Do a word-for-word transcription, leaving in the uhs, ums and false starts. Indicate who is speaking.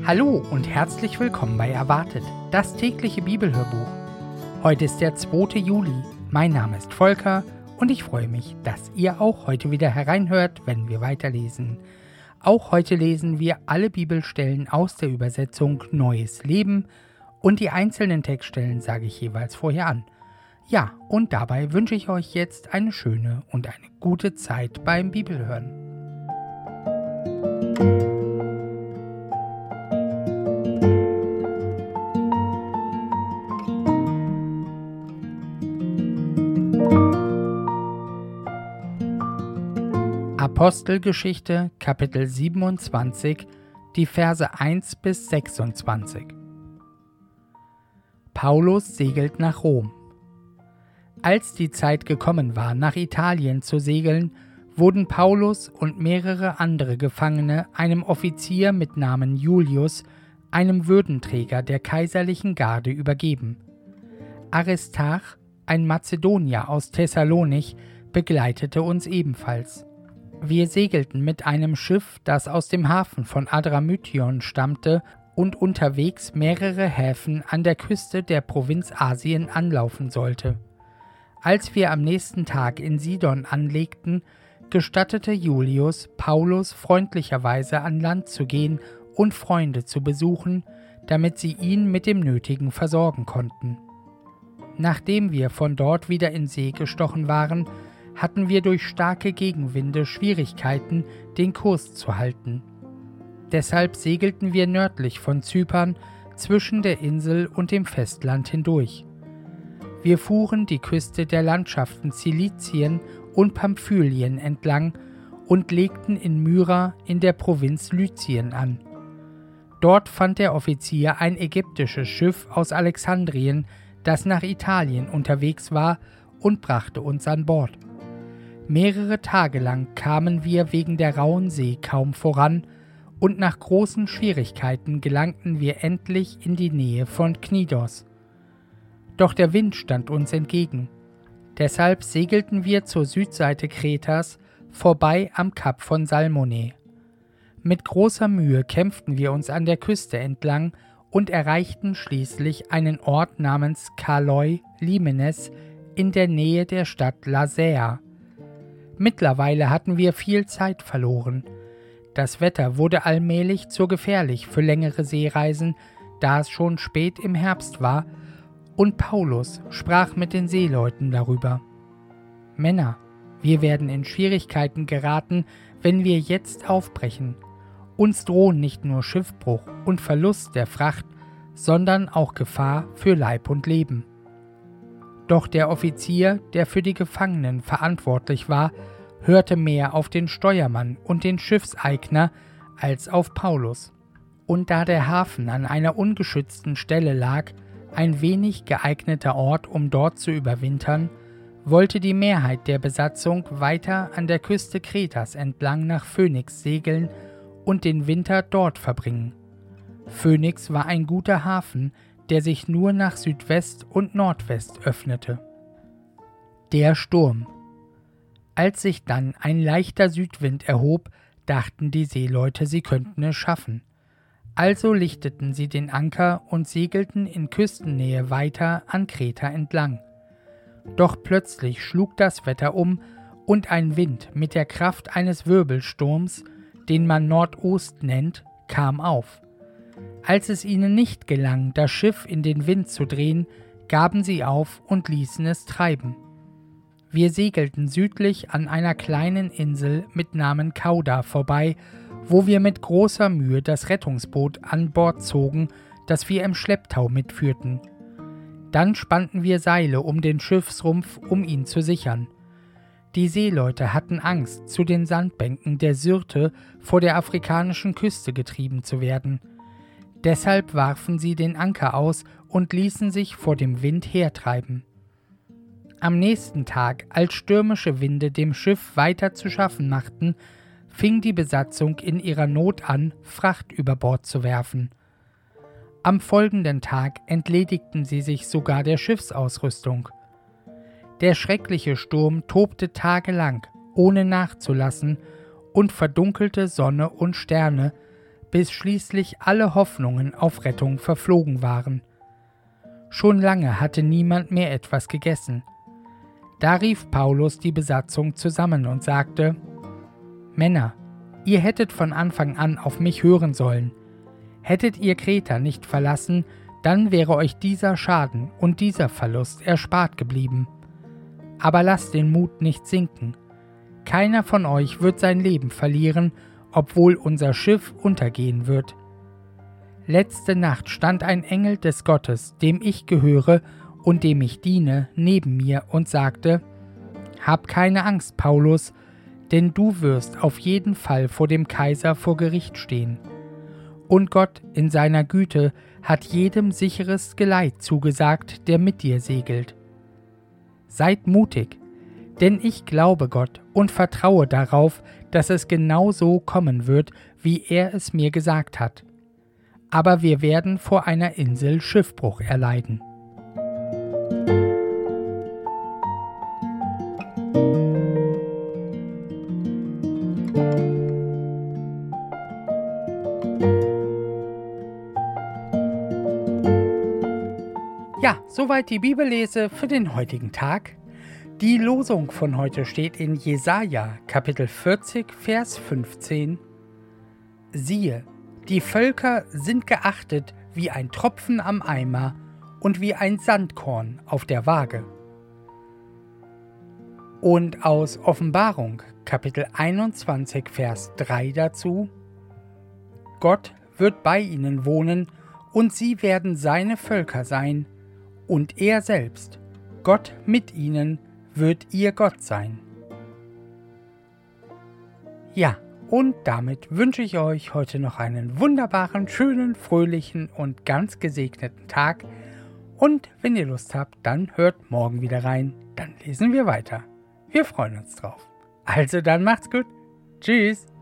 Speaker 1: Hallo und herzlich willkommen bei Erwartet, das tägliche Bibelhörbuch. Heute ist der zweite Juli. Mein Name ist Volker und ich freue mich, dass ihr auch heute wieder hereinhört, wenn wir weiterlesen. Auch heute lesen wir alle Bibelstellen aus der Übersetzung Neues Leben und die einzelnen Textstellen sage ich jeweils vorher an. Ja, und dabei wünsche ich euch jetzt eine schöne und eine gute Zeit beim Bibelhören. Apostelgeschichte, Kapitel siebenundzwanzig, die Verse eins bis sechsundzwanzig. Paulus segelt nach Rom. Als die Zeit gekommen war, nach Italien zu segeln, wurden Paulus und mehrere andere Gefangene einem Offizier mit Namen Julius, einem Würdenträger der kaiserlichen Garde, übergeben. Aristarch, ein Mazedonier aus Thessalonich, begleitete uns ebenfalls. Wir segelten mit einem Schiff, das aus dem Hafen von Adramyttion stammte und unterwegs mehrere Häfen an der Küste der Provinz Asien anlaufen sollte. Als wir am nächsten Tag in Sidon anlegten, gestattete Julius Paulus freundlicherweise an Land zu gehen und Freunde zu besuchen, damit sie ihn mit dem Nötigen versorgen konnten. Nachdem wir von dort wieder in See gestochen waren, hatten wir durch starke Gegenwinde Schwierigkeiten, den Kurs zu halten. Deshalb segelten wir nördlich von Zypern zwischen der Insel und dem Festland hindurch. Wir fuhren die Küste der Landschaften Zilizien und Pamphylien entlang und legten in Myra in der Provinz Lycien an. Dort fand der Offizier ein ägyptisches Schiff aus Alexandrien, das nach Italien unterwegs war, und brachte uns an Bord. Mehrere Tage lang kamen wir wegen der rauen See kaum voran, und nach großen Schwierigkeiten gelangten wir endlich in die Nähe von Knidos. Doch der Wind stand uns entgegen. Deshalb segelten wir zur Südseite Kretas, vorbei am Kap von Salmone. Mit großer Mühe kämpften wir uns an der Küste entlang und erreichten schließlich einen Ort namens Kaloi Limenes in der Nähe der Stadt Lasea. Mittlerweile hatten wir viel Zeit verloren. Das Wetter wurde allmählich zu gefährlich für längere Seereisen, da es schon spät im Herbst war, und Paulus sprach mit den Seeleuten darüber. Männer, wir werden in Schwierigkeiten geraten, wenn wir jetzt aufbrechen. Uns drohen nicht nur Schiffbruch und Verlust der Fracht, sondern auch Gefahr für Leib und Leben. Doch der Offizier, der für die Gefangenen verantwortlich war, hörte mehr auf den Steuermann und den Schiffseigner als auf Paulus. Und da der Hafen an einer ungeschützten Stelle lag, ein wenig geeigneter Ort, um dort zu überwintern, wollte die Mehrheit der Besatzung weiter an der Küste Kretas entlang nach Phönix segeln und den Winter dort verbringen. Phönix war ein guter Hafen, der sich nur nach Südwest und Nordwest öffnete. Der Sturm. Als sich dann ein leichter Südwind erhob, dachten die Seeleute, sie könnten es schaffen. Also lichteten sie den Anker und segelten in Küstennähe weiter an Kreta entlang. Doch plötzlich schlug das Wetter um und ein Wind mit der Kraft eines Wirbelsturms, den man Nordost nennt, kam auf. Als es ihnen nicht gelang, das Schiff in den Wind zu drehen, gaben sie auf und ließen es treiben. Wir segelten südlich an einer kleinen Insel mit Namen Cauda vorbei, wo wir mit großer Mühe das Rettungsboot an Bord zogen, das wir im Schlepptau mitführten. Dann spannten wir Seile um den Schiffsrumpf, um ihn zu sichern. Die Seeleute hatten Angst, zu den Sandbänken der Syrte vor der afrikanischen Küste getrieben zu werden. Deshalb warfen sie den Anker aus und ließen sich vor dem Wind hertreiben. Am nächsten Tag, als stürmische Winde dem Schiff weiter zu schaffen machten, fing die Besatzung in ihrer Not an, Fracht über Bord zu werfen. Am folgenden Tag entledigten sie sich sogar der Schiffsausrüstung. Der schreckliche Sturm tobte tagelang, ohne nachzulassen, und verdunkelte Sonne und Sterne, bis schließlich alle Hoffnungen auf Rettung verflogen waren. Schon lange hatte niemand mehr etwas gegessen. Da rief Paulus die Besatzung zusammen und sagte: »Männer, ihr hättet von Anfang an auf mich hören sollen. Hättet ihr Kreta nicht verlassen, dann wäre euch dieser Schaden und dieser Verlust erspart geblieben. Aber lasst den Mut nicht sinken. Keiner von euch wird sein Leben verlieren, obwohl unser Schiff untergehen wird. Letzte Nacht stand ein Engel des Gottes, dem ich gehöre und dem ich diene, neben mir und sagte: Hab keine Angst, Paulus, denn du wirst auf jeden Fall vor dem Kaiser vor Gericht stehen. Und Gott in seiner Güte hat jedem sicheres Geleit zugesagt, der mit dir segelt. Seid mutig, denn ich glaube Gott und vertraue darauf, dass es genau so kommen wird, wie er es mir gesagt hat. Aber wir werden vor einer Insel Schiffbruch erleiden.« Ja, soweit die Bibellese für den heutigen Tag. Die Losung von heute steht in Jesaja, Kapitel vierzig, Vers fünfzehn. Siehe, die Völker sind geachtet wie ein Tropfen am Eimer und wie ein Sandkorn auf der Waage. Und aus Offenbarung, Kapitel einundzwanzig, Vers drei dazu: Gott wird bei ihnen wohnen, und sie werden seine Völker sein, und er selbst, Gott mit ihnen, wird ihr Gott sein. Ja, und damit wünsche ich euch heute noch einen wunderbaren, schönen, fröhlichen und ganz gesegneten Tag. Und wenn ihr Lust habt, dann hört morgen wieder rein, dann lesen wir weiter. Wir freuen uns drauf. Also dann macht's gut. Tschüss.